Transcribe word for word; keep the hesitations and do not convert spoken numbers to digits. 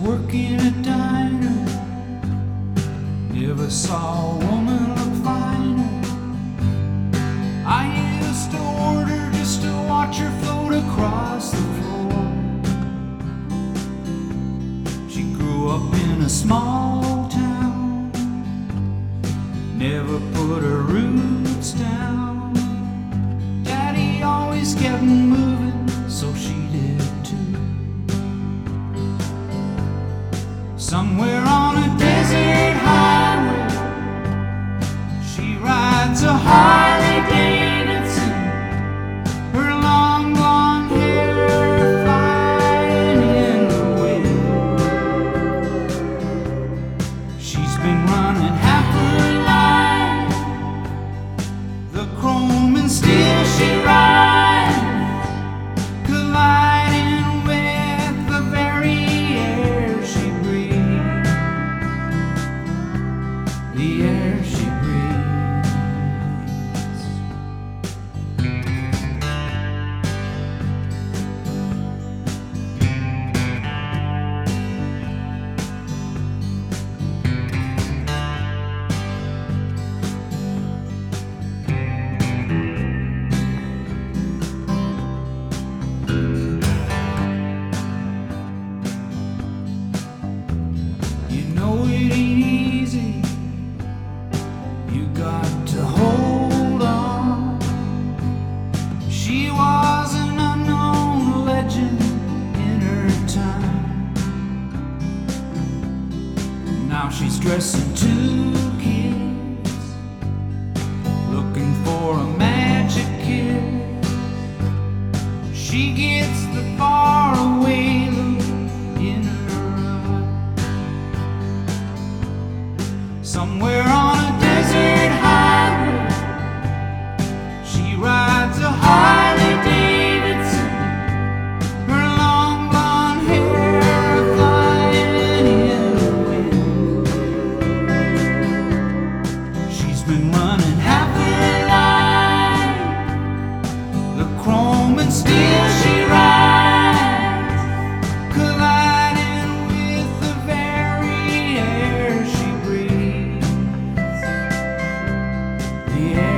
work in a diner. Never saw a woman look finer. I used to order just to watch her float across the floor. She grew up in a small town, never put her roots down. Daddy always kept moving, so she did too. Somewhere on a desert highway, she rides a Harley Davidson, her long blonde hair flying in the wind. She's been running half her life, the chrome and steel she rides, colliding with the very air she breathes, the air she breathes. You know it ain't easy, you got to hold on. She was an unknown legend in her time. Now she's dressing two kids, looking for a magic kiss. She gets the faraway look in her eye. Somewhere on a desert highway, she rides a Harley Davidson, her long blonde hair flying in the wind. She's been running half her life, the chrome and steel she rides, colliding with the very air she breathes, the air